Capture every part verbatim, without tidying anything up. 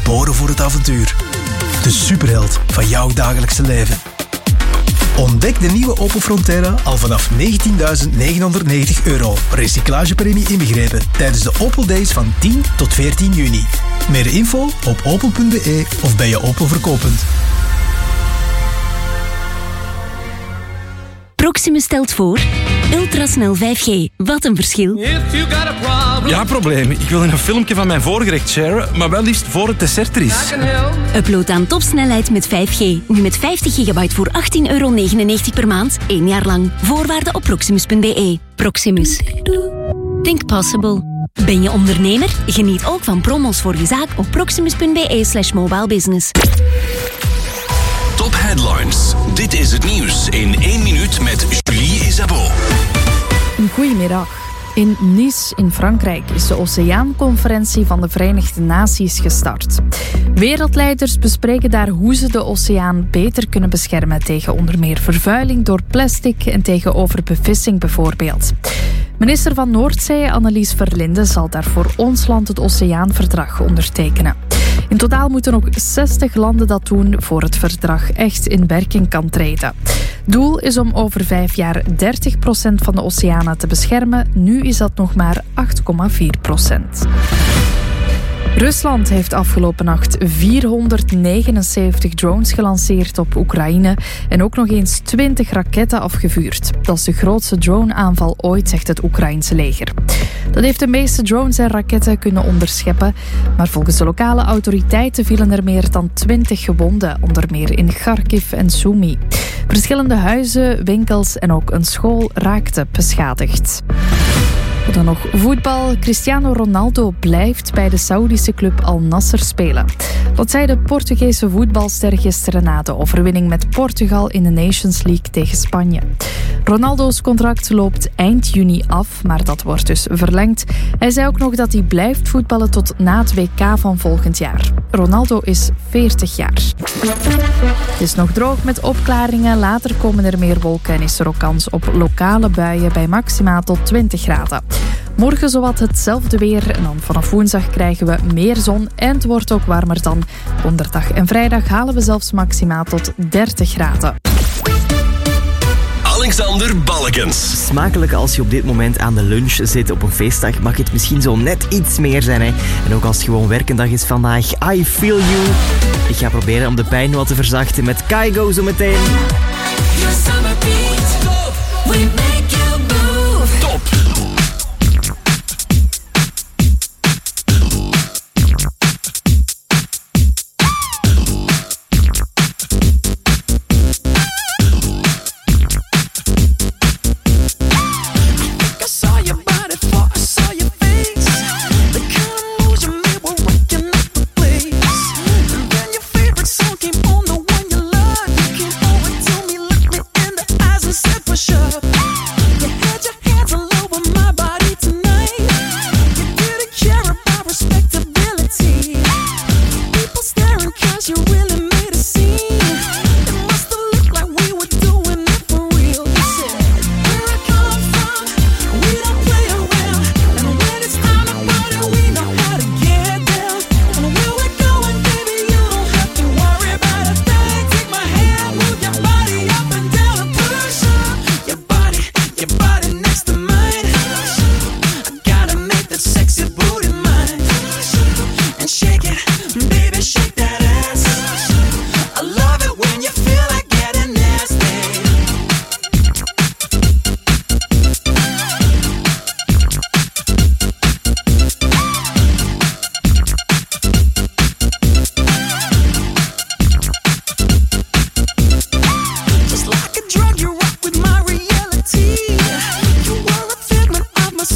geboren voor het avontuur. De superheld van jouw dagelijkse leven. Ontdek de nieuwe Opel Frontera al vanaf negentienduizend negenhonderdnegentig euro. Recyclagepremie inbegrepen tijdens de Opel Days van tien tot veertien juni. Meer info op opel punt be of bij je Opel verkooppunt. Proximus stelt voor ultrasnel vijf G. Wat een verschil. Ja, probleem. Ik wil een filmpje van mijn voorgerecht sharen, maar wel liefst voor het dessert er is. Upload aan topsnelheid met vijf G. Nu met vijftig gigabyte voor achttien euro negenennegentig per maand. één jaar lang. Voorwaarden op proximus punt be. Proximus. Think possible. Ben je ondernemer? Geniet ook van promos voor je zaak op proximus punt be slash mobile business. Top Headlines. Dit is het nieuws in één minuut met Julie Isabeau. Goedemiddag. In Nice in Frankrijk is de Oceaanconferentie van de Verenigde Naties gestart. Wereldleiders bespreken daar hoe ze de oceaan beter kunnen beschermen tegen onder meer vervuiling door plastic en tegen overbevissing bijvoorbeeld. Minister van Noordzee Annelies Verlinde zal daarvoor ons land het Oceaanverdrag ondertekenen. In totaal moeten nog zestig landen dat doen voor het verdrag echt in werking kan treden. Doel is om over vijf jaar dertig procent van de oceanen te beschermen. Nu is dat nog maar acht komma vier procent. Rusland heeft afgelopen nacht vierhonderdnegenenzeventig drones gelanceerd op Oekraïne en ook nog eens twintig raketten afgevuurd. Dat is de grootste droneaanval ooit, zegt het Oekraïense leger. Dat heeft de meeste drones en raketten kunnen onderscheppen, maar volgens de lokale autoriteiten vielen er meer dan twintig gewonden, onder meer in Kharkiv en Sumy. Verschillende huizen, winkels en ook een school raakten beschadigd. Dan nog voetbal. Cristiano Ronaldo blijft bij de Saoedische club Al Nassr spelen. Dat zei de Portugese voetbalster gisteren na de overwinning met Portugal in de Nations League tegen Spanje. Ronaldo's contract loopt eind juni af, maar dat wordt dus verlengd. Hij zei ook nog dat hij blijft voetballen tot na het W K van volgend jaar. Ronaldo is veertig jaar. Het is nog droog met opklaringen. Later komen er meer wolken en is er ook kans op lokale buien bij maxima tot twintig graden. Morgen zowat hetzelfde weer en dan vanaf woensdag krijgen we meer zon en het wordt ook warmer dan. Donderdag en vrijdag halen we zelfs maxima tot dertig graden. Alexander Balkens. Smakelijk als je op dit moment aan de lunch zit op een feestdag, mag het misschien zo net iets meer zijn. Hè? En ook als het gewoon werkendag is vandaag. I feel you. Ik ga proberen om de pijn wat te verzachten met Kygo zo meteen. Top.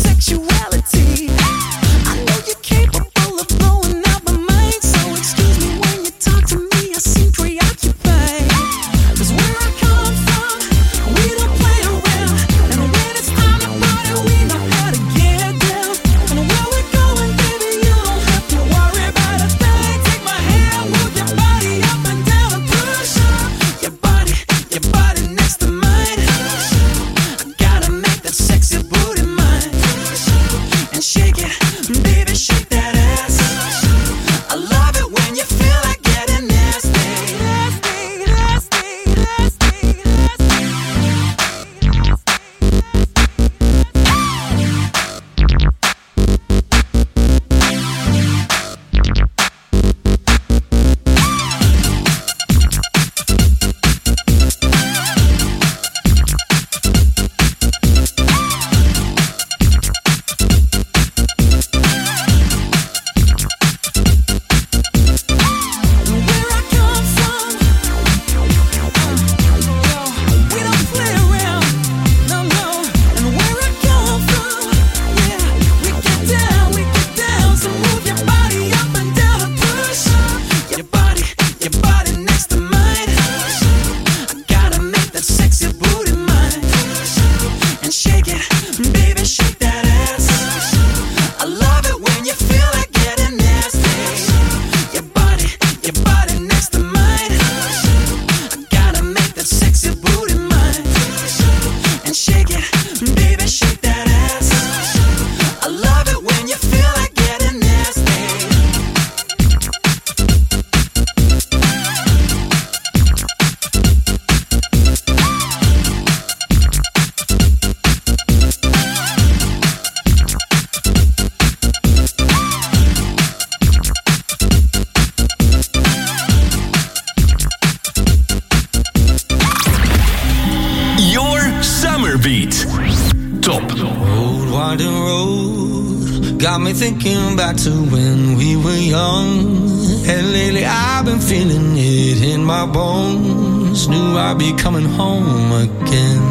Excuse me. got me thinking back to when we were young. And lately I've been feeling it in my bones. Knew I'd be coming home again.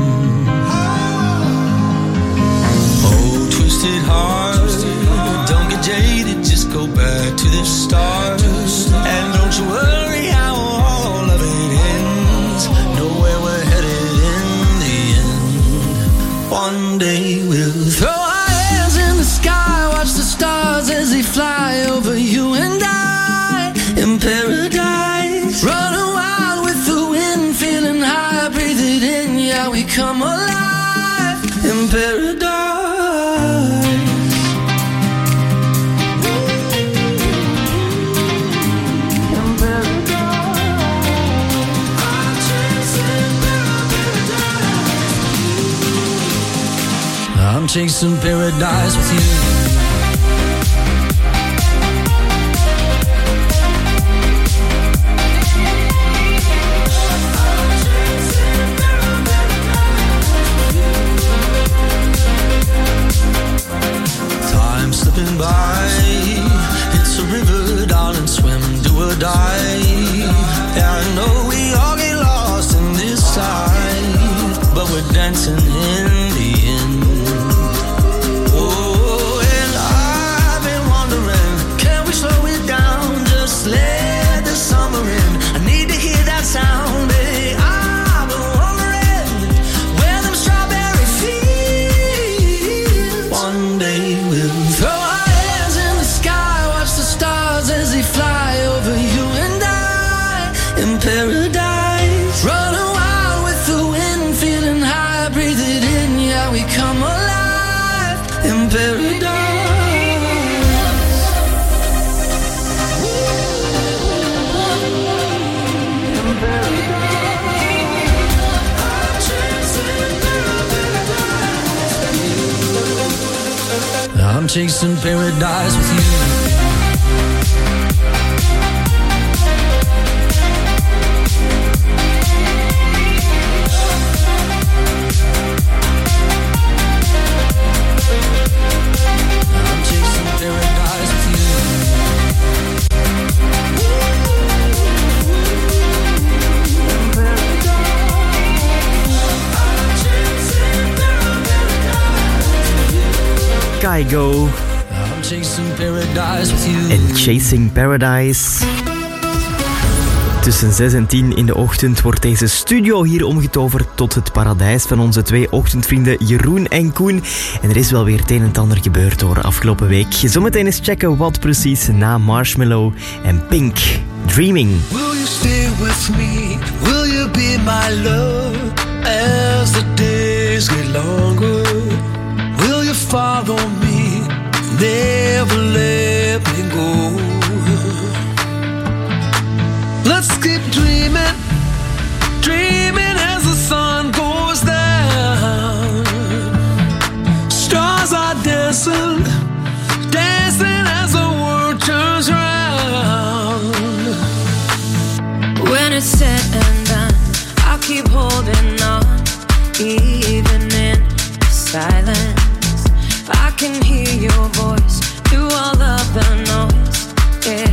Oh, twisted heart, don't get jaded, just go back to the start. And don't you worry how all of it ends. Know where we're headed in the end. One day we'll throw our hands in the sky, watch the stars as they fly over you and I in paradise. Running wild with the wind, feeling high, breathe it in, yeah, we come alive in paradise. I'm chasing paradise with you. Time slipping by, it's a river, darling, swim, do or die. Yeah, I know we all get lost in this life, but we're dancing in the end. Let the summer in. I need to hear that sound, baby. I've been wondering where them strawberry fields. One day we'll throw our hands in the sky, watch the stars as they fly over you and I in paradise. Running wild with the wind, feeling high, breathe it in, yeah, we come alive in paradise. I'm chasing paradise with you. I'm chasing paradise with you. Kygo I'm chasing paradise with you. en Chasing Paradise. Tussen zes en tien in de ochtend wordt deze studio hier omgetoverd tot het paradijs van onze twee ochtendvrienden Jeroen en Koen. En er is wel weer het een en het ander gebeurd door afgelopen week. Zometeen eens checken wat precies na Marshmello en Pink. Dreaming. Will you stay with me? Will you be my love as the days get longer? Will you follow me? Never let me go. Let's keep dreaming, dreaming as the sun goes down. Stars are dancing, dancing as the world turns round. When it's said and done, I'll keep holding on, even in silence. I can hear your voice through all of the noise, yeah.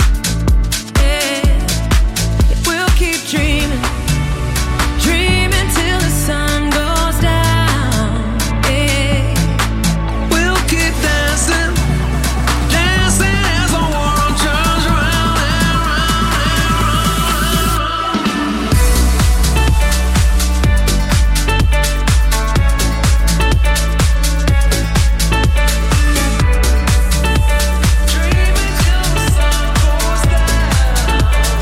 Dreaming, dreaming till the sun goes down, yeah. We'll keep dancing, dancing as the world turns round and round Dreaming till the sun goes down.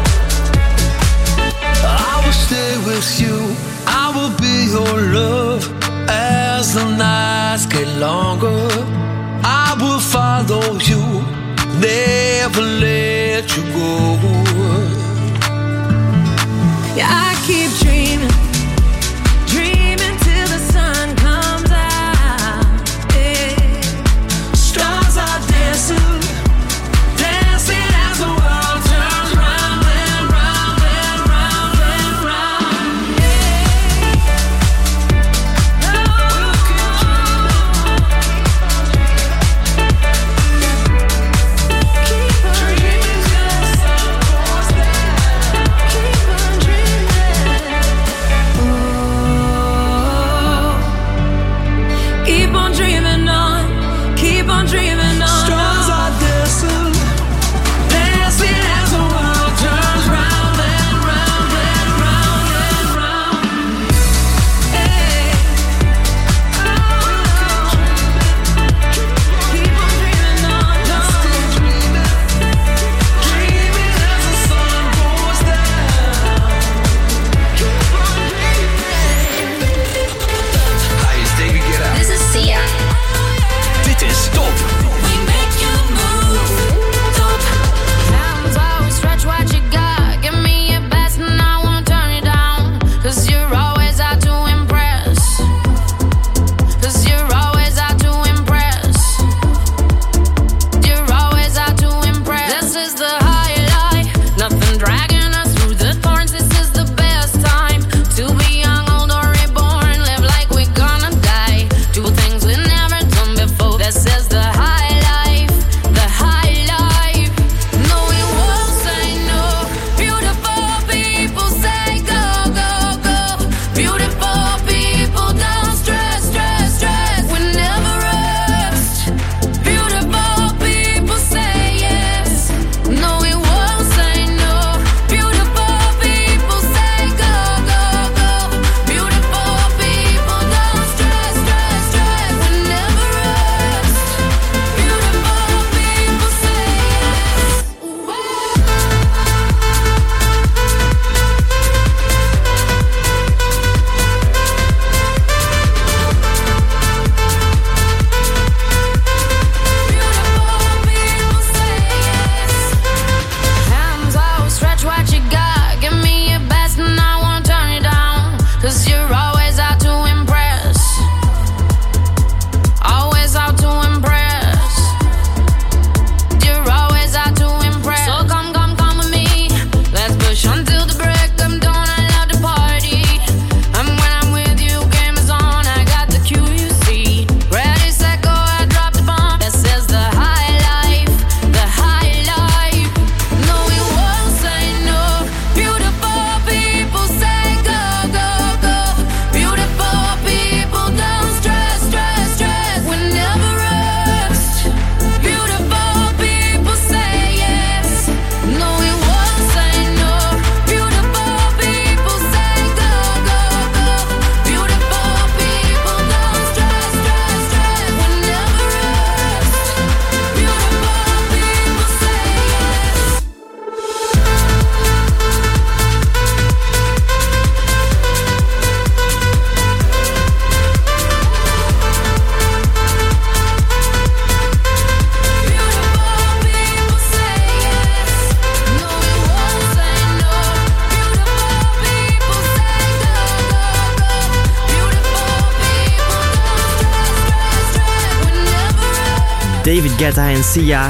Stay with you, I will be your love as the nights get longer. I will follow you, never let you go. Yeah, I keep dreaming, dreaming till the sun comes out, yeah. Stars are dancing, dancing as the world turns round and round and round and round, yeah. Oh, David Guetta en Sia.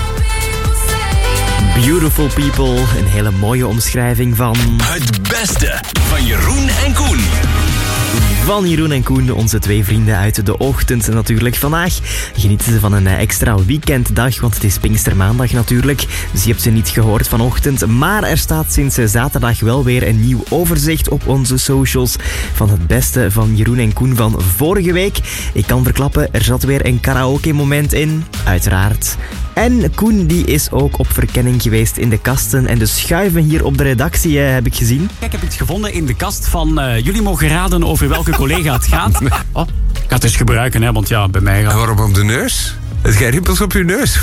Beautiful People, een hele mooie omschrijving van... Het beste van Jeroen en Koen. Van Jeroen en Koen, onze twee vrienden uit de ochtend natuurlijk. Vandaag genieten ze van een extra weekenddag, want het is Pinkstermaandag natuurlijk. Dus je hebt ze niet gehoord vanochtend. Maar er staat sinds zaterdag wel weer een nieuw overzicht op onze socials van het beste van Jeroen en Koen van vorige week. Ik kan verklappen, er zat weer een karaoke-moment in, uiteraard. En Koen die is ook op verkenning geweest in de kasten en de schuiven hier op de redactie, eh, heb ik gezien. Kijk, ik heb iets gevonden in de kast van... Uh, jullie mogen raden over welke collega het gaat. Oh, ik ga het eens gebruiken, hè, want ja, bij mij gaat... En waarom op de neus? Het jij rimpels op je neus?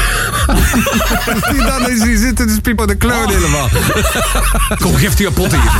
Die dan is die zitten te piepen op de clown helemaal. Kom, geef die een pot hier.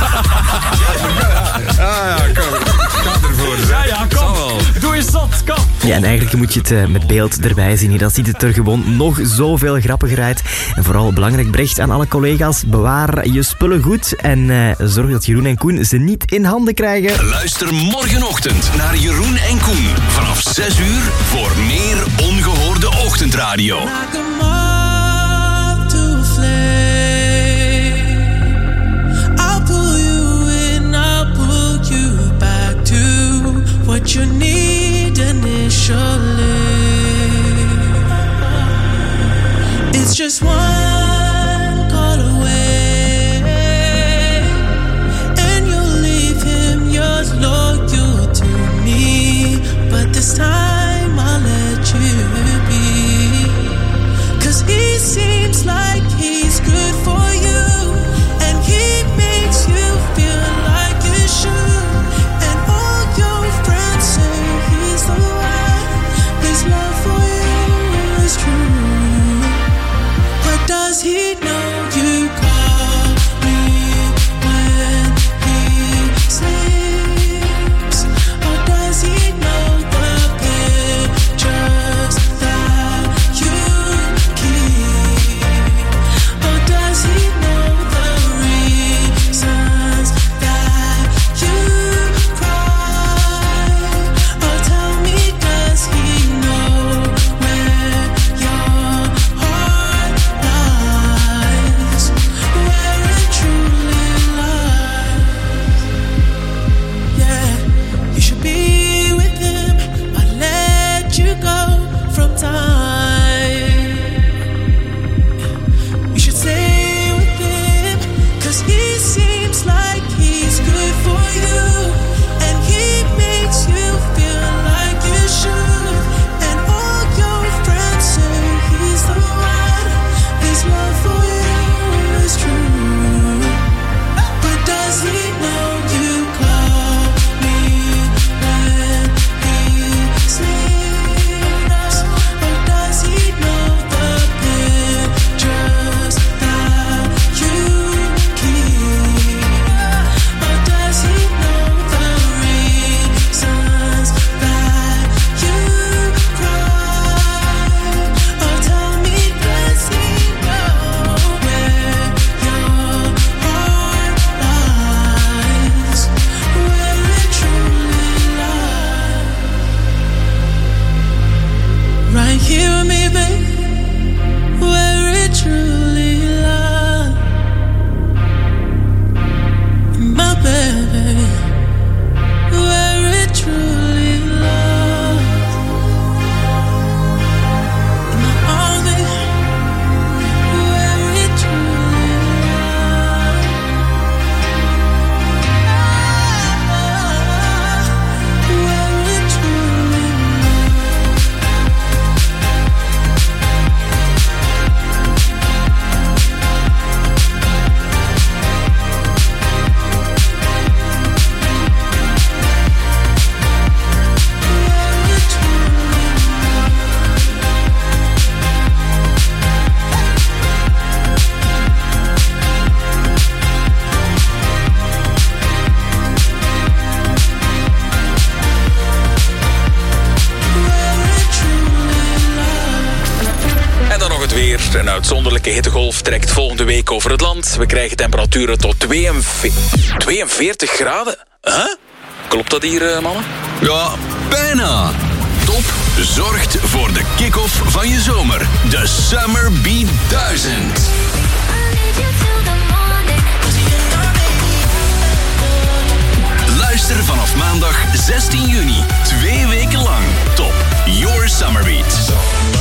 Ah ja, kom. Ga ervoor. Ja, ja, kom. Doe eens zot, kom. Ja, en eigenlijk moet je het uh, met beeld erbij zien. Hier. Dan ziet het er gewoon nog zoveel grappiger uit. En vooral belangrijk bericht aan alle collega's. Bewaar je spullen goed en uh, zorg dat Jeroen en Koen ze niet in handen krijgen. Luister morgenochtend naar Jeroen en Koen vanaf zes uur voor meer ongehoorde ochtendradio. Like a moth to a flame. I'll pull you in, I'll pull you back to what you need initially. It's just one call away, and you'll leave him, you're loyal to me, but this time I'll let you be, 'cause he seems like he's good for you, and he makes you feel like you should, and all your friends say he's the one, his love for you is true, but does he know you call me when he sleeps, or does he know the pictures that you keep, or does he know the reasons that you cry, or tell me, does he know where your heart lies, where it truly lies? Yeah, you should be with him, but let you go from time. You should stay with him, 'cause he seems like he's good for you, and he makes you feel like you should, and all your friends say he's the one, his love for you is true, but does he know you call me when he sleeps, or does he know the pictures that you keep, or does he know the reasons that you cry, or tell me, does he know where your heart lies, where it truly lies? Right here with me, babe, where it truly lies. My baby, where it truly lies. In my arms, baby, where it truly lies. Where it truly lies. En dan nog het weer. Een uitzonderlijke hittegolf trekt volgende week over het land. We krijgen temperaturen tot tweeënveertig, tweeënveertig graden. Huh? Klopt dat hier, eh, mannen? Ja, bijna. Top zorgt voor de kick-off van je zomer. De Summer Beat duizend. Luister vanaf maandag zestien juni, twee weken lang. Top Your Summer Beat.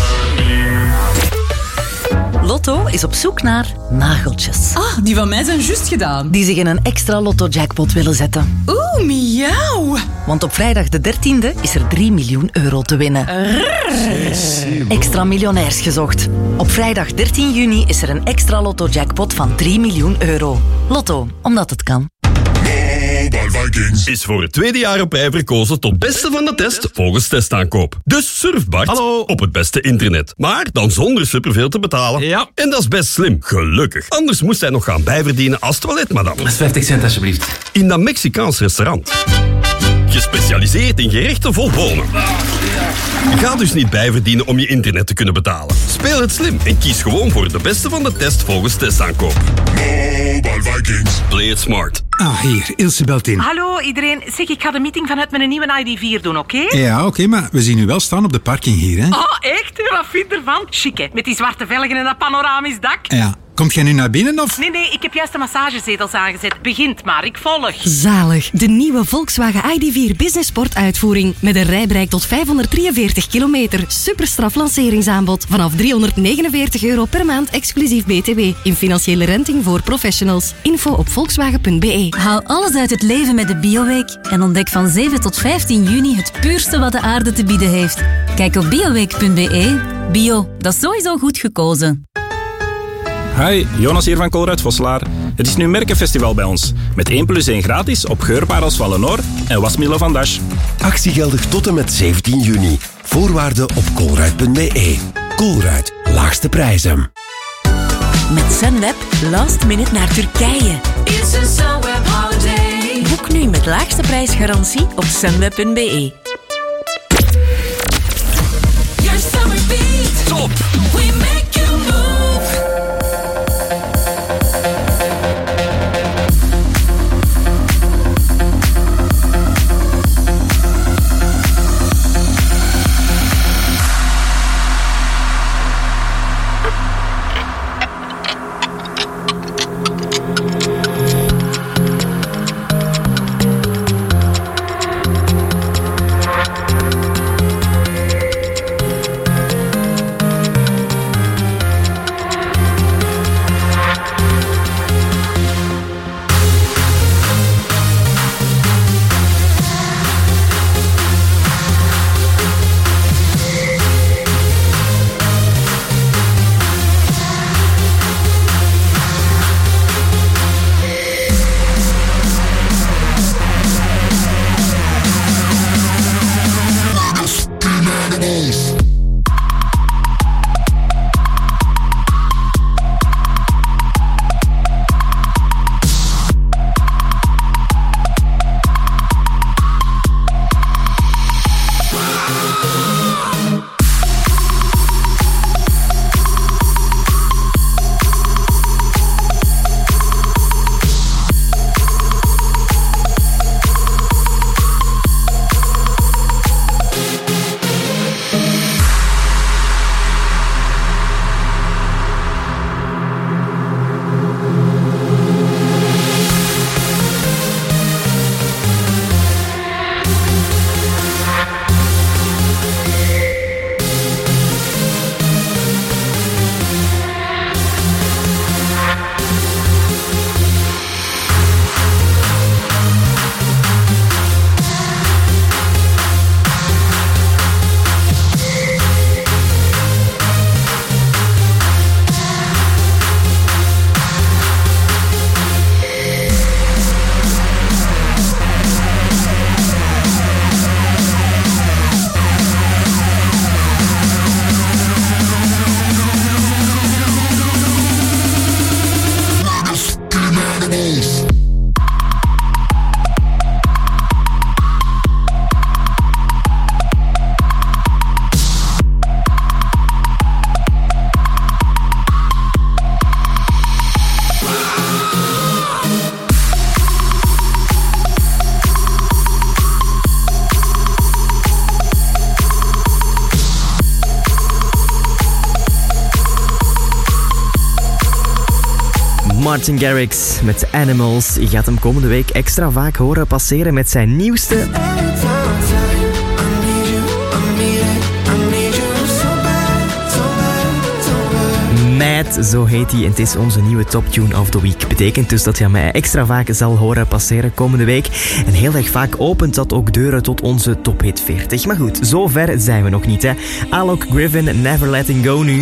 Lotto is op zoek naar nageltjes. Ah, die van mij zijn juist gedaan. Die zich in een extra Lotto-jackpot willen zetten. Oeh, miauw. Want op vrijdag de dertiende is er drie miljoen euro te winnen. Rrrr. Extra miljonairs gezocht. Op vrijdag dertien juni is er een extra Lotto-jackpot van drie miljoen euro. Lotto, omdat het kan. Is voor het tweede jaar op rij verkozen tot beste van de test volgens testaankoop. Dus surf Bart Hallo. op het beste internet. Maar dan zonder superveel te betalen. Ja. En dat is best slim, gelukkig. Anders moest hij nog gaan bijverdienen als toiletmadam. Dat is vijftig cent alsjeblieft. In dat Mexicaans restaurant. Gespecialiseerd in gerechten vol bonen. Ga dus niet bijverdienen om je internet te kunnen betalen. Speel het slim en kies gewoon voor de beste van de test volgens testaankoop. Mobile Vikings. Play it smart. Ah, hier, Ilse belt in. Hallo iedereen. Zeg, ik ga de meeting vanuit mijn nieuwe I D vier doen, oké? Okay? Ja, oké, okay, maar we zien u wel staan op de parking hier, hè? Oh, echt? Wat vind je ervan? Chic, hè? Met die zwarte velgen en dat panoramisch dak. Ja. Komt jij nu naar binnen, of? Nee, nee, ik heb juist de massagezetels aangezet. Begint maar, ik volg. Zalig. De nieuwe Volkswagen I D vier Business Sport uitvoering. Met een rijbereik tot vijfhonderddrieënveertig kilometer. Superstraf lanceringsaanbod. Vanaf driehonderdnegenenveertig euro per maand, exclusief B T W. In financiële renting voor professionals. Info op volkswagen punt b e. Haal alles uit het leven met de Bioweek. En ontdek van zeven tot vijftien juni het puurste wat de aarde te bieden heeft. Kijk op bioweek punt b e. Bio, dat is sowieso goed gekozen. Hi, Jonas hier van Colruyt Vosselaar. Het is nu Merkenfestival bij ons. Met één plus één gratis op geurparels van Lenore en wasmiddelen van Dash. Actie geldig tot en met zeventien juni. Voorwaarden op colruyt punt b e. Colruyt, laagste prijzen. Met Sunweb, last minute naar Turkije. It's a Sunweb holiday. Boek nu met laagste prijsgarantie op sunweb punt b e. Your summer beat. Top. We make you move. Martin Garrix met Animals. Je gaat hem komende week extra vaak horen passeren met zijn nieuwste... Mad, zo heet hij. En het is onze nieuwe Top Tune of the Week. Betekent dus dat je mij extra vaak zal horen passeren komende week. En heel erg vaak opent dat ook deuren tot onze Top Hit veertig. Maar goed, zo ver zijn we nog niet, hè. Alok Griffin, Never Letting Go nu.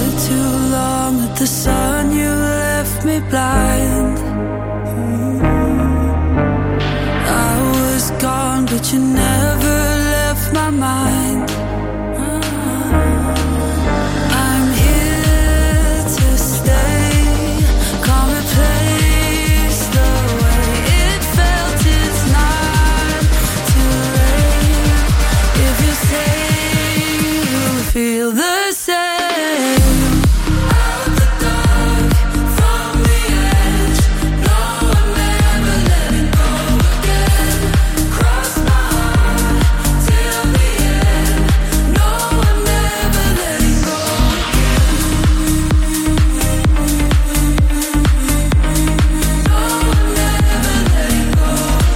But you never left my mind. I'm here to stay. Can't replace the way it felt. It's not too late. If you say you feel the same. Out the dark, from the edge. No, I'm never letting go again. Cross my heart till the end. No, I'm never letting go again. No, I'm never letting go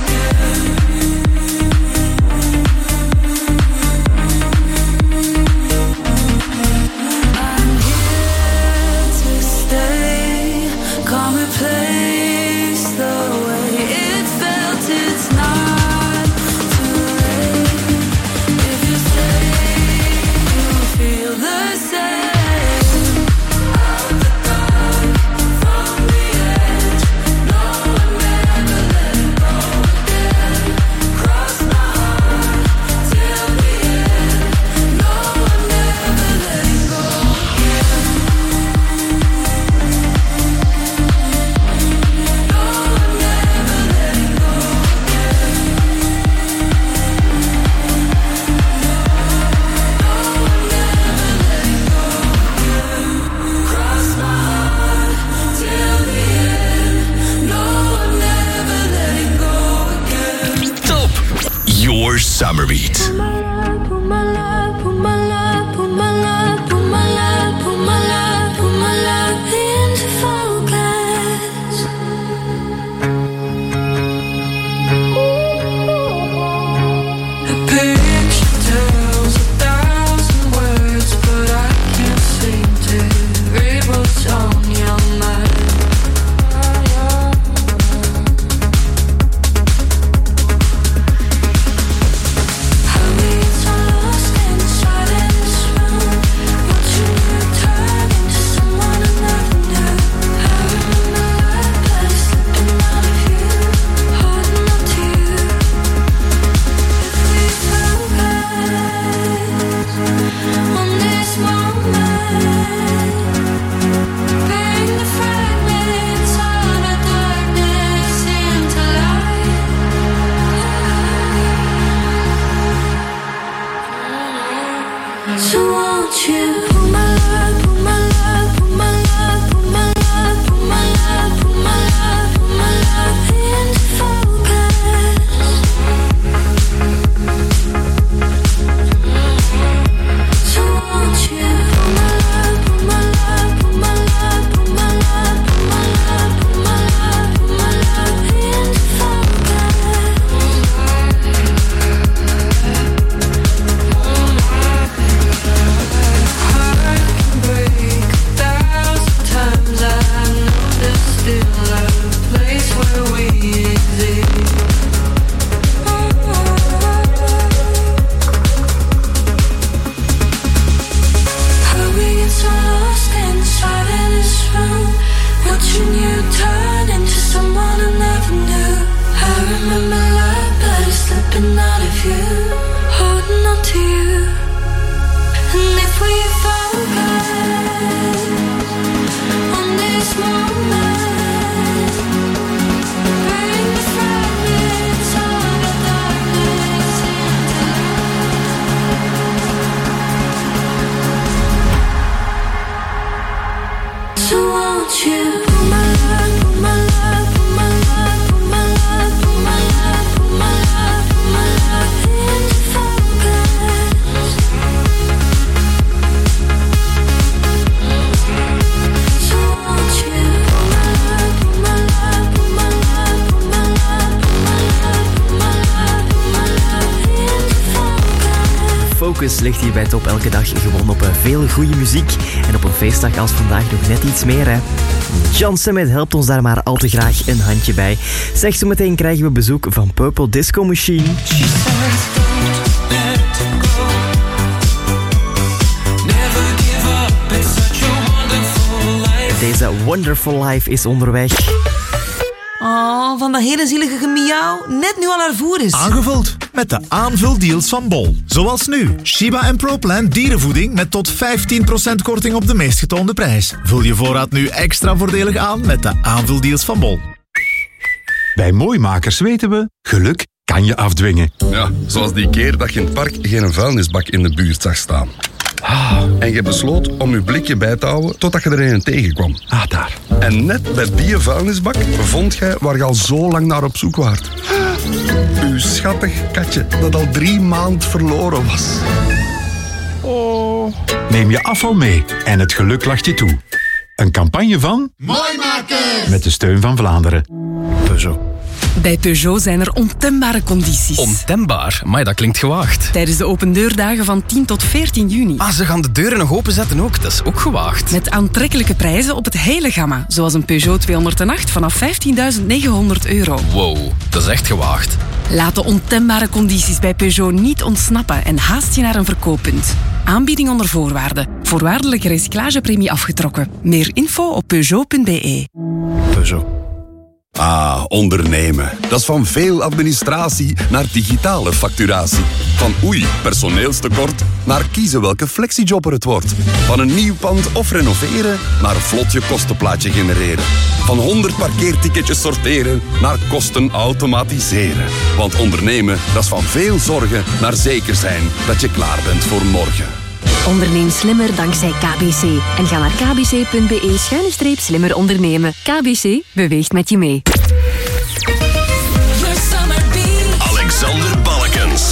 I'm here to stay. Can't replace the way it felt. It's not too late. If you say you feel the same. Out the dark, from the edge. No, I'm never letting go again. Cross my heart till the end. No, I'm never letting go again. No, I'm never letting go again. focus ligt hier bij Top elke dag gewoon op uh, veel goede muziek. En op een feestdag als vandaag nog net iets meer, hè. John Summit helpt ons daar maar al te graag een handje bij. Zeg, zo meteen krijgen we bezoek van Purple Disco Machine. Deze Wonderful Life is onderweg. Oh, van dat hele zielige gemiauw. Net nu al haar voer is. Aangevuld met de aanvuldeals van Bol. Zoals nu. Shiba en ProPlan dierenvoeding met tot vijftien procent korting op de meest getoonde prijs. Vul je voorraad nu extra voordelig aan met de aanvuldeals van Bol. Bij Mooimakers weten we, geluk kan je afdwingen. Ja, zoals die keer dat je in het park geen vuilnisbak in de buurt zag staan. Ah, en je besloot om je blikje bij te houden totdat je er een tegenkwam. Ah, daar. En net bij die vuilnisbak vond jij waar je al zo lang naar op zoek waart. Uw schattig katje dat al drie maanden verloren was. Oh. Neem je afval mee en het geluk lacht je toe. Een campagne van... Mooimakers! Met de steun van Vlaanderen. Peugeot. Bij Peugeot zijn er ontembare condities. Ontembaar? Maar dat klinkt gewaagd. Tijdens de opendeurdagen van tien tot veertien juni. Ah, ze gaan de deuren nog openzetten ook. Dat is ook gewaagd. Met aantrekkelijke prijzen op het hele gamma. Zoals een Peugeot tweehonderdacht vanaf vijftienduizend negenhonderd euro. Wow, dat is echt gewaagd. Laat de ontembare condities bij Peugeot niet ontsnappen en haast je naar een verkooppunt. Aanbieding onder voorwaarden. Voorwaardelijke recyclagepremie afgetrokken. Meer info op peugeot punt b e. Peugeot. Ah, ondernemen. Dat is van veel administratie naar digitale facturatie. Van oei, personeelstekort, naar kiezen welke flexijobber het wordt. Van een nieuw pand of renoveren, naar vlot je kostenplaatje genereren. Van honderd parkeerticketjes sorteren, naar kosten automatiseren. Want ondernemen, dat is van veel zorgen naar zeker zijn dat je klaar bent voor morgen. Onderneem slimmer dankzij K B C. En ga naar kbc punt b e schuine streep slimmer ondernemen. K B C beweegt met je mee. Alexander Balkens.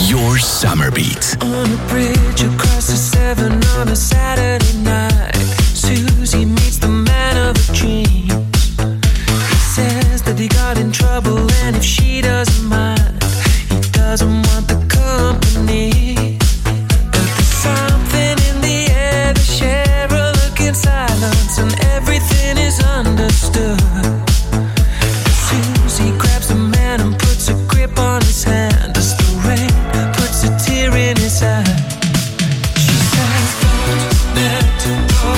Your Summer Beat. On a bridge across the Severn on a Saturday night, Susie meets the man of her dreams. He says that he got in trouble and if she doesn't mind, he doesn't want the company. But there's something in the air, they share a look in silence and everything is understood. Susie grabs the man and puts a grip on his hand as the rain puts a tear in his eye. She says, don't let go,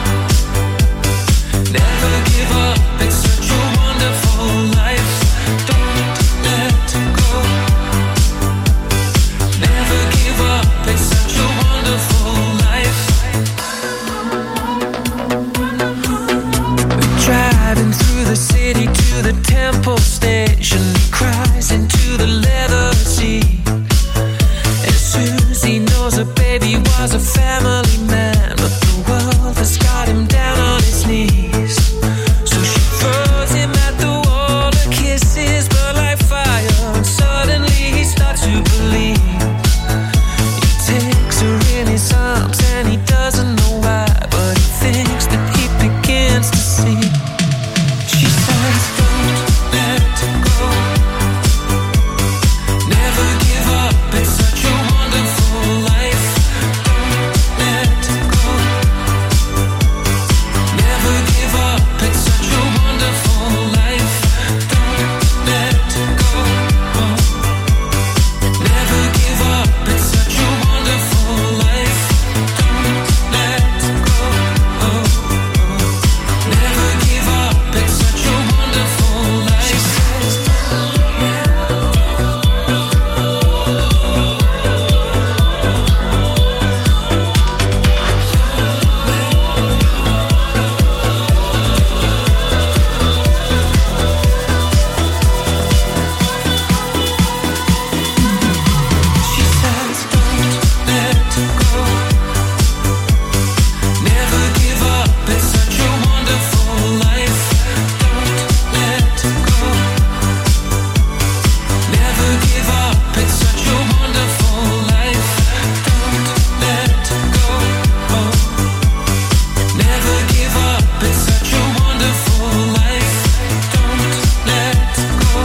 never give up, it's such a wonderful life. Don't let go, never give up, it's such a wonderful life. We're driving through the city to the Temple Station. He cries into the leather seat. And Susie knows her baby was a family man, but the world has got him down on his knees. So she throws him at the wall, her kisses burn like fire, and suddenly he starts to believe. He takes her in his arms and he doesn't know why, but he thinks that he begins to see. She says, don't let go, never give up, it's such a wonderful life. Don't let go, never give up, it's such a wonderful life. Don't let go, never give up, it's such a wonderful life. Don't let go, never give up, it's such a wonderful life. She says, she says, don't let go, never give up, it's such a wonderful life. Don't let go, never give up, it's such a wonderful life. Don't let go, never give up, it's such a wonderful life. Don't let go,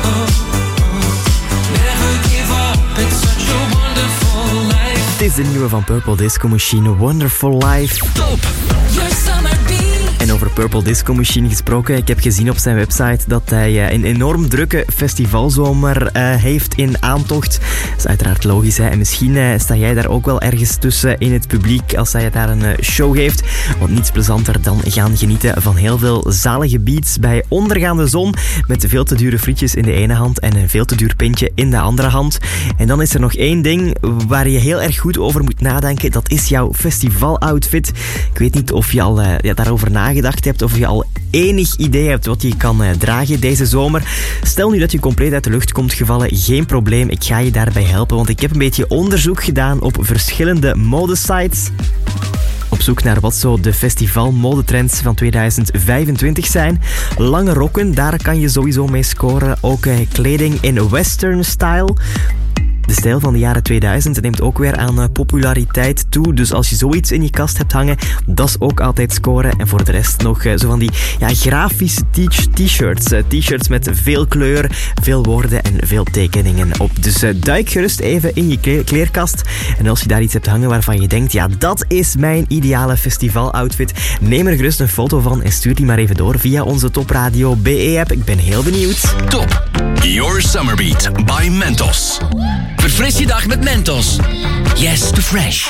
never give up, it's such a wonderful life. Het is de nieuwe van Purple Disco Machine, Wonderful Life. Top! Your Summer Beat. En over Purple Disco Machine gesproken, ik heb gezien op zijn website dat hij uh, een enorm drukke festivalzomer uh, heeft in aantocht. Dat is uiteraard logisch, hè? En misschien uh, sta jij daar ook wel ergens tussen in het publiek als hij daar een uh, show geeft. Want niets plezanter dan gaan genieten van heel veel zalige beats bij ondergaande zon met veel te dure frietjes in de ene hand en een veel te duur pintje in de andere hand. En dan is er nog één ding waar je heel erg goed over moet nadenken. Dat is jouw festival-outfit. Ik weet niet of je al uh, ja, daarover nagedacht hebt, of je al enig idee hebt wat je kan uh, dragen deze zomer. Stel nu dat je compleet uit de lucht komt gevallen, geen probleem. Ik ga je daarbij helpen, want ik heb een beetje onderzoek gedaan op verschillende modesites. Op zoek naar wat zo de festivalmodetrends van tweeduizend vijfentwintig zijn. Lange rokken, daar kan je sowieso mee scoren. Ook uh, kleding in western style. De stijl van de jaren tweeduizend neemt ook weer aan uh, populariteit toe. Dus als je zoiets in je kast hebt hangen, dat is ook altijd scoren. En voor de rest nog uh, zo van die ja, grafische t-shirts. Uh, t-shirts met veel kleur, veel woorden en veel tekeningen op. Dus uh, duik gerust even in je kle- kleerkast. En als je daar iets hebt hangen waarvan je denkt, ja, dat is mijn ideale festival-outfit, neem er gerust een foto van en stuur die maar even door via onze Top Radio B E-app. Ik ben heel benieuwd. Top. Your Summer Beat by Mentos. Verfris je dag met Mentos. Yes to fresh.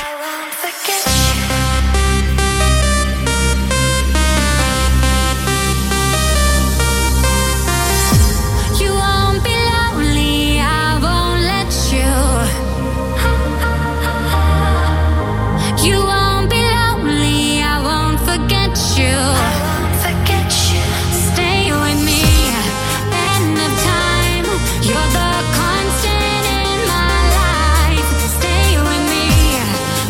You won't be lonely, I won't let you. You won't be lonely, I won't forget you. Forget you. Stay with me, end of time. You're the constant in my life. Stay with me.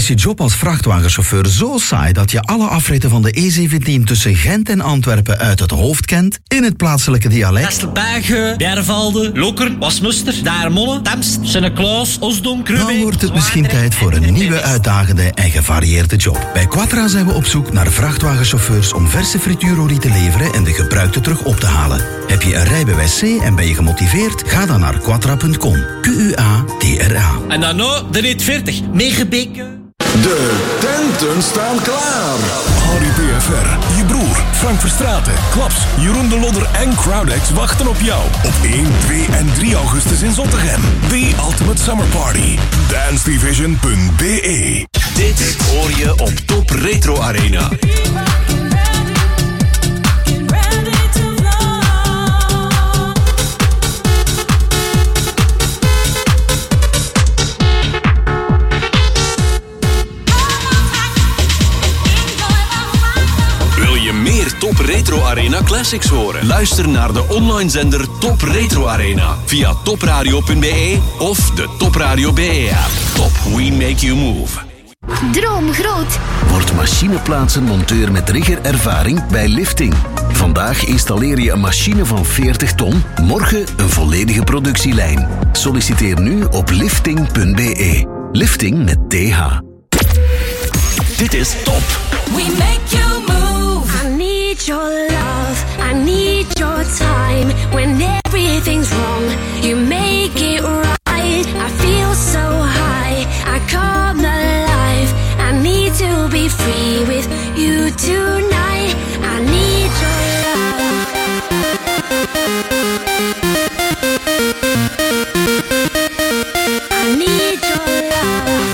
Is je job als vrachtwagenchauffeur zo saai dat je alle afritten van de E zeventien tussen Gent en Antwerpen uit het hoofd kent? In het plaatselijke dialect? Kastelbergen, Bervalde, Lokeren, Wasmuster, Daarmolle, Temst, Sint-Klaas, Osdom, Krubeek. Dan wordt het misschien tijd voor een nieuwe uitdagende en gevarieerde job. Bij Quatra zijn we op zoek naar vrachtwagenchauffeurs om verse frituurolie te leveren en de gebruikte terug op te halen. Heb je een rijbewijs C en ben je gemotiveerd? Ga dan naar quatra punt com. Q U A T R A. En dan nou de rit veertig. Meegebeken. De tenten staan klaar. Harry P F R, je broer, Frank Verstraeten, Klaps, Jeroen de Lodder en Crowdex wachten op jou. Op één, twee en drie augustus in Zottegem. The Ultimate Summer Party. dance division punt b e. Dit hoor je op Top Retro Arena. Top Retro Arena Classics horen. Luister naar de online zender Top Retro Arena via topradio punt b e of de Top Radio B E app. Top, we make you move. Droom groot. Word machineplaatsenmonteur met riggerervaring bij Lifting. Vandaag installeer je een machine van veertig ton, morgen een volledige productielijn. Solliciteer nu op lifting punt b e. Lifting met T H. Dit is Top. We make you move. I need your love. I need your time. When everything's wrong, you make it right. I feel so high. I come alive. I need to be free with you tonight. I need your love. I need your love.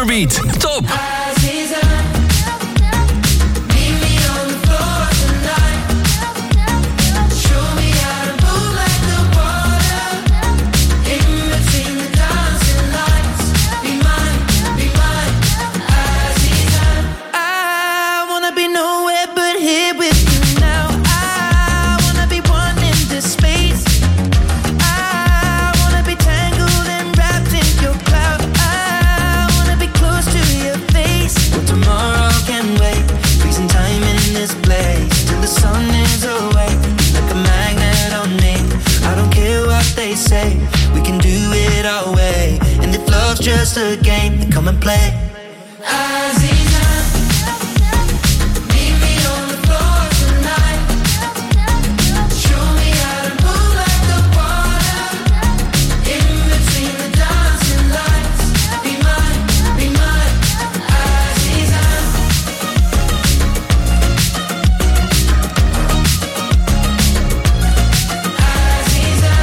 Summerbeat. Top! Just a game, then come and play. Aziza, meet me on the floor tonight. Show me how to move like the water. In between the dancing lights. Be mine, be mine, Aziza. Aziza.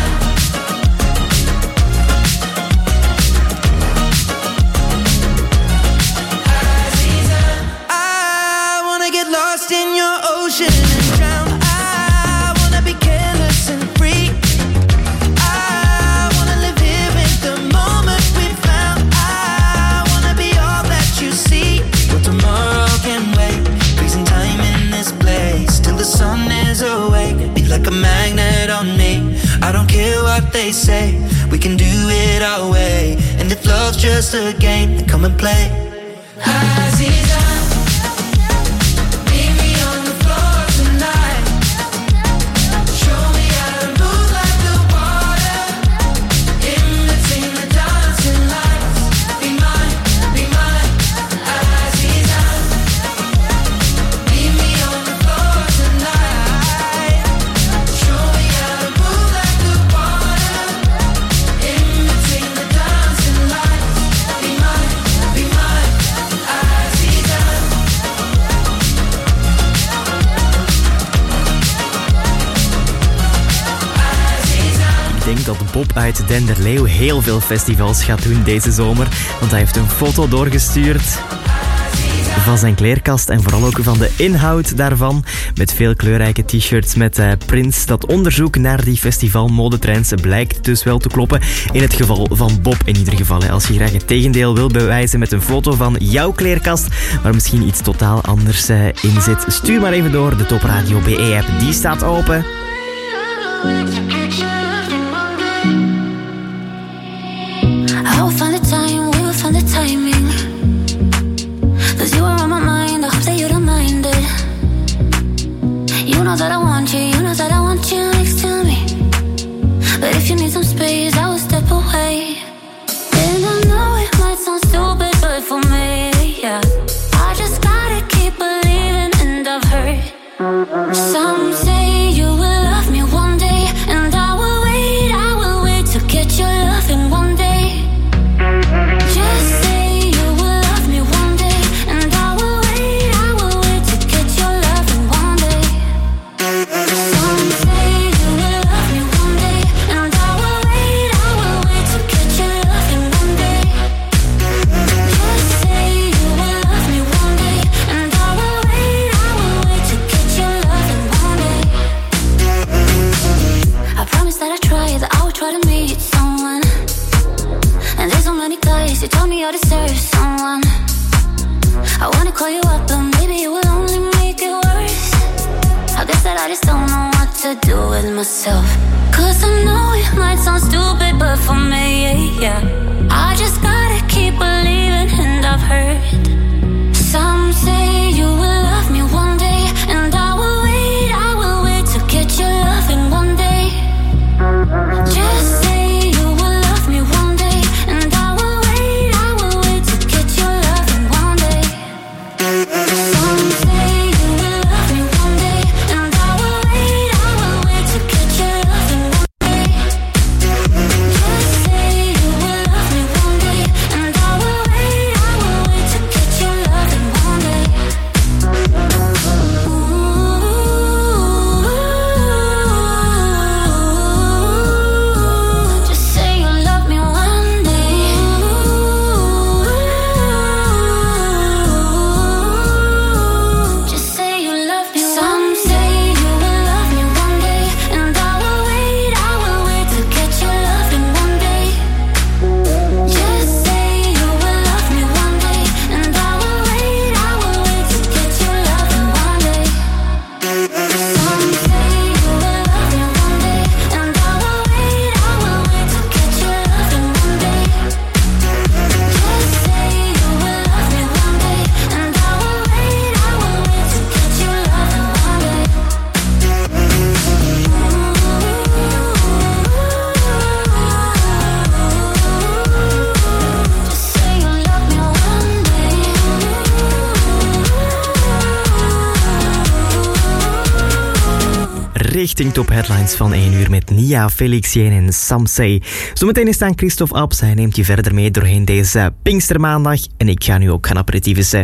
In your ocean and drown. I wanna be careless and free. I wanna live here in the moment we found. I wanna be all that you see. But tomorrow can wait. Freezing time in this place till the sun is awake. Be like a magnet on me. I don't care what they say. We can do it our way. And if love's just a game, then come and play. Aziza. Ik denk dat Bob uit Denderleeuw heel veel festivals gaat doen deze zomer. Want hij heeft een foto doorgestuurd van zijn kleerkast en vooral ook van de inhoud daarvan. Met veel kleurrijke t-shirts met uh, prints. Dat onderzoek naar die festivalmodetrends blijkt dus wel te kloppen. In het geval van Bob in ieder geval. Als je graag het tegendeel wil bewijzen met een foto van jouw kleerkast, waar misschien iets totaal anders uh, in zit, stuur maar even door. De Top Radio B E-app, die staat open. I will find the time, we will find the timing. Cause you are on my mind, I hope that you don't mind it. You know that I want you, you know that I want you next to me. But if you need some space, I will step away. And I know it might sound stupid, but for me, yeah, I just gotta keep believing, and I've heard some say you will love me one day. And I will wait, I will wait to get your love in one day. Just say you will love me one day, and I will wait, I will wait to get your love in one day. Some say you will love me one day, and I will wait, I will wait to get your love in one day. Just say you will love me one day, and I will wait, I will wait to get your love in one day. I promise that I try, that I will try to meet someone. And there's so many guys, you told me I deserve someone. I wanna call you up, but maybe it will only make it worse. I guess that I just don't know what to do with myself. Cause I know it might sound stupid, but for me, yeah, I just gotta keep believing, and I've heard some say you will love me one day, and I will wait, I will wait to get your love in one day. Just say one richting top headlines van één uur met Nia, Felix Jen en Samsei. Zometeen is dan Christophe Abs. Hij neemt je verder mee doorheen deze Pinkstermaandag. En ik ga nu ook gaan aperitivissen.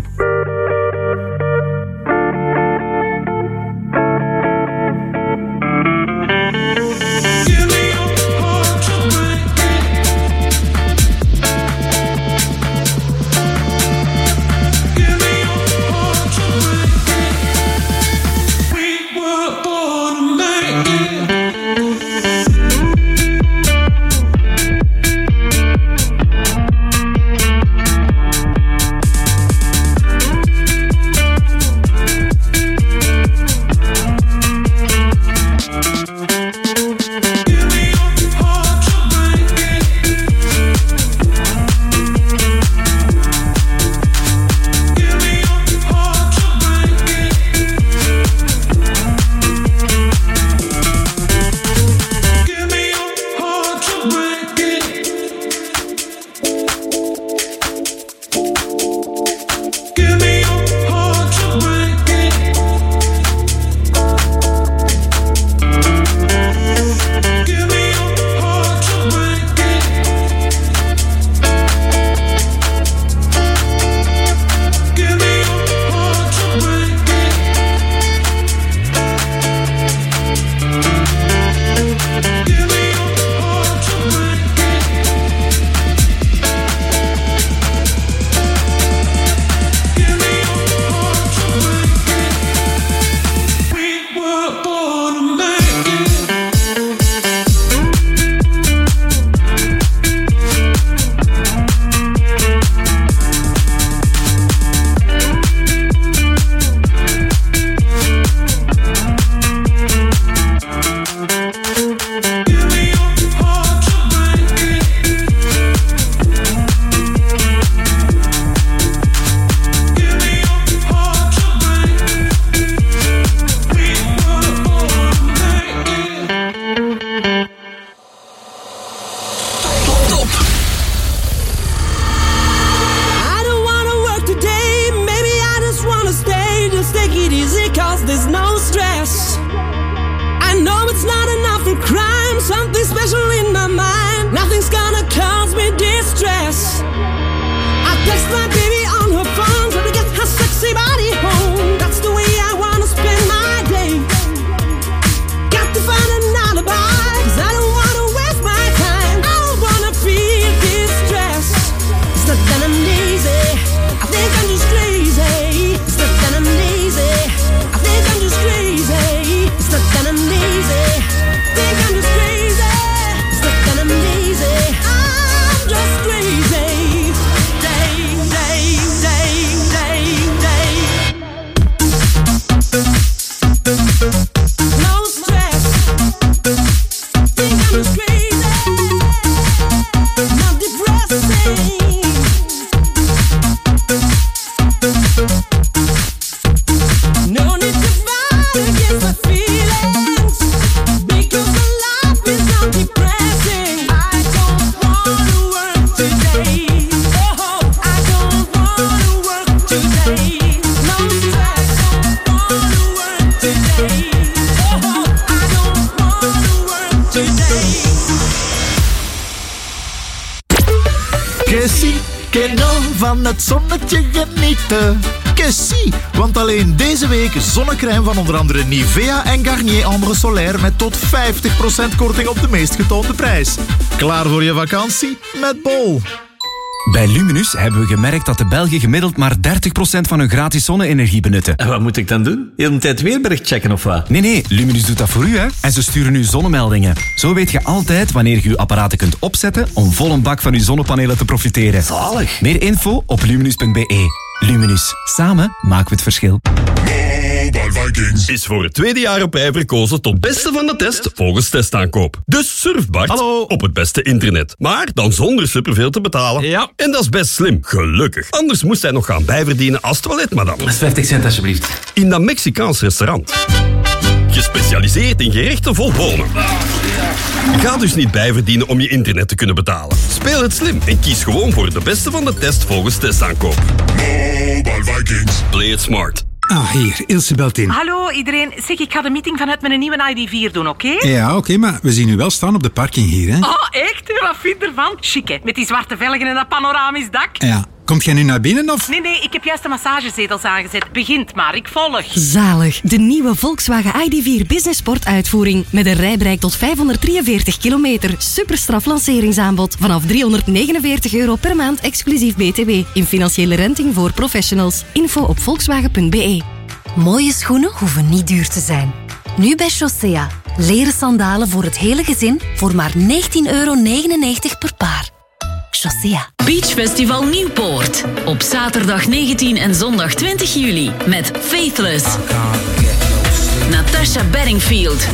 Van het zonnetje genieten. Kessie, want alleen deze week zonnecrème van onder andere Nivea en Garnier Ambre Solaire met tot vijftig procent korting op de meest getoonde prijs. Klaar voor je vakantie? Met Bol. Bij Luminus hebben we gemerkt dat de Belgen gemiddeld maar dertig procent van hun gratis zonne-energie benutten. En wat moet ik dan doen? Heel de tijd Weerberg checken of wat? Nee, nee, Luminus doet dat voor u, hè. En ze sturen u zonnemeldingen. Zo weet je altijd wanneer je uw apparaten kunt opzetten om vol een bak van uw zonnepanelen te profiteren. Zalig. Meer info op luminus punt b e. Luminus. Samen maken we het verschil. Vikings is voor het tweede jaar op rij verkozen tot beste van de test volgens testaankoop. Dus surf Bart Hallo. op het beste internet. Maar dan zonder superveel te betalen. Ja. En dat is best slim, gelukkig. Anders moest hij nog gaan bijverdienen als toiletmadame. vijftig cent alsjeblieft. In dat Mexicaans restaurant. Gespecialiseerd in gerechten vol bonen. Ga dus niet bijverdienen om je internet te kunnen betalen. Speel het slim en kies gewoon voor de beste van de test volgens testaankoop. Mobile Vikings. Play it smart. Ah, hier, Ilse belt in. Hallo iedereen. Zeg, ik ga de meeting vanuit mijn nieuwe I D vier doen, oké? Okay? Ja, oké, okay, maar we zien u wel staan op de parking hier, hè? Oh, echt? Wat vind je ervan? Chic, hè? Met die zwarte velgen en dat panoramisch dak. Ja. Komt jij nu naar binnen, of? Nee, nee, ik heb juist de massagezetels aangezet. Begint maar, ik volg. Zalig. De nieuwe Volkswagen I D vier Business Sport uitvoering. Met een rijbereik tot vijfhonderddrieënveertig kilometer. Superstraf lanceringsaanbod. Vanaf driehonderdnegenenveertig euro per maand, exclusief B T W. In financiële renting voor professionals. Info op volkswagen punt b e. Mooie schoenen hoeven niet duur te zijn. Nu bij Chaussea. Leren sandalen voor het hele gezin voor maar negentien euro negenennegentig per paar. Chaussea. Beach Festival Nieuwpoort. Op zaterdag negentien en zondag twintig juli. Met Faithless. Natasha Bedingfield.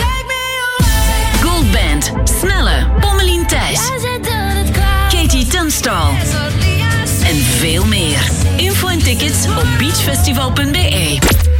Goldband. Snelle. Pommelien Thijs. Katie Tunstall. En veel meer. Info en tickets op beachfestival punt b e.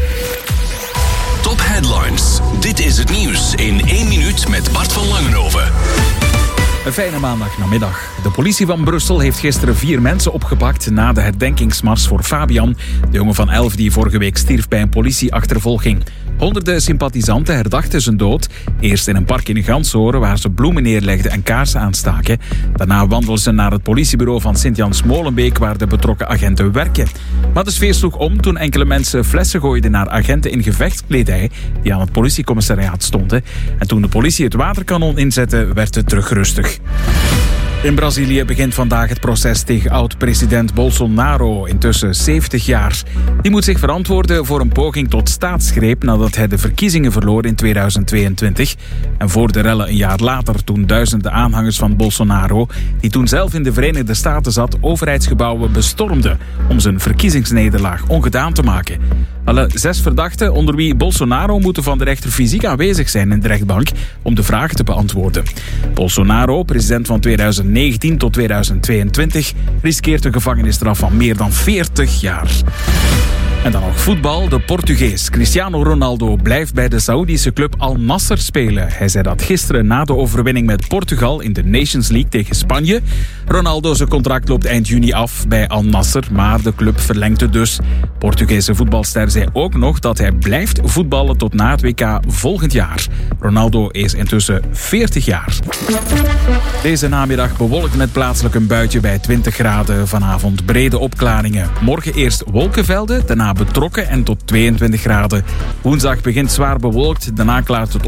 Top Headlines. Dit is het nieuws in één minuut met Bart van Langenhoven. Een fijne maandagnamiddag. De politie van Brussel heeft gisteren vier mensen opgepakt na de herdenkingsmars voor Fabian, de jongen van elf die vorige week stierf bij een politieachtervolging. Honderden sympathisanten herdachten zijn dood. Eerst in een park in Ganshoren waar ze bloemen neerlegden en kaarsen aanstaken. Daarna wandelden ze naar het politiebureau van Sint-Jans-Molenbeek waar de betrokken agenten werken. Maar de sfeer sloeg om toen enkele mensen flessen gooiden naar agenten in gevechtskledij die aan het politiecommissariaat stonden. En toen de politie het waterkanon inzette, werd het terug rustig. In Brazilië begint vandaag het proces tegen oud-president Bolsonaro, intussen zeventig jaar. Die moet zich verantwoorden voor een poging tot staatsgreep nadat hij de verkiezingen verloor in tweeduizend tweeëntwintig. En voor de rellen een jaar later, toen duizenden aanhangers van Bolsonaro, die toen zelf in de Verenigde Staten zat, overheidsgebouwen bestormden om zijn verkiezingsnederlaag ongedaan te maken. Alle zes verdachten, onder wie Bolsonaro, moeten van de rechter fysiek aanwezig zijn in de rechtbank om de vragen te beantwoorden. Bolsonaro, president van tweeduizend negentien tot tweeduizend tweeëntwintig, riskeert een gevangenisstraf van meer dan veertig jaar. En dan nog voetbal. De Portugees Cristiano Ronaldo blijft bij de Saoedische club Al Nassr spelen. Hij zei dat gisteren na de overwinning met Portugal in de Nations League tegen Spanje. Ronaldo's contract loopt eind juni af bij Al Nassr, maar de club verlengt het dus. Portugese voetbalster zei ook nog dat hij blijft voetballen tot na het W K volgend jaar. Ronaldo is intussen veertig jaar. Deze namiddag bewolkt met plaatselijk een buitje bij twintig graden. Vanavond brede opklaringen. Morgen eerst wolkenvelden, daarna betrokken en tot tweeëntwintig graden. Woensdag begint zwaar bewolkt, daarna klaart het op.